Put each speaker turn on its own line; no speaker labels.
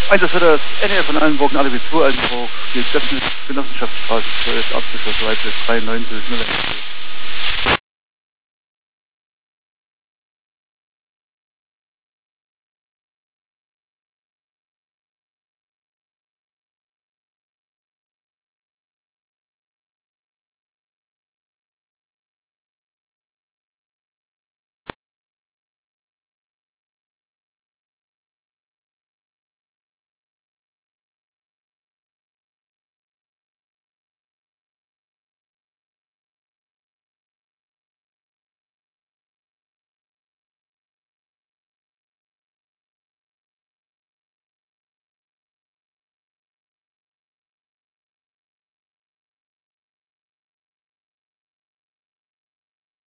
Einsatz für das NR von Allenburg, ADB 2 Altenburg, die Genossenschaftsstraße 12, Abgeschloss Leipzig 93 0.